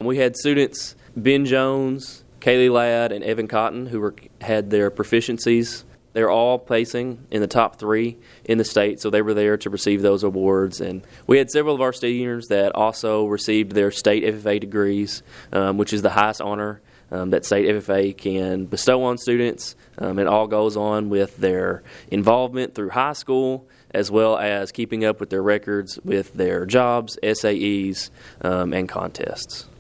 We had students, Ben Jones, Kaylee Ladd, and Evan Cotton, who had their proficiencies. They're all placing in the top 3 in the state, so they were there to receive those awards. And we had several of our seniors that also received their state FFA degrees, which is the highest honor that state FFA can bestow on students. It all goes on with their involvement through high school, as well as keeping up with their records with their jobs, SAEs, and contests.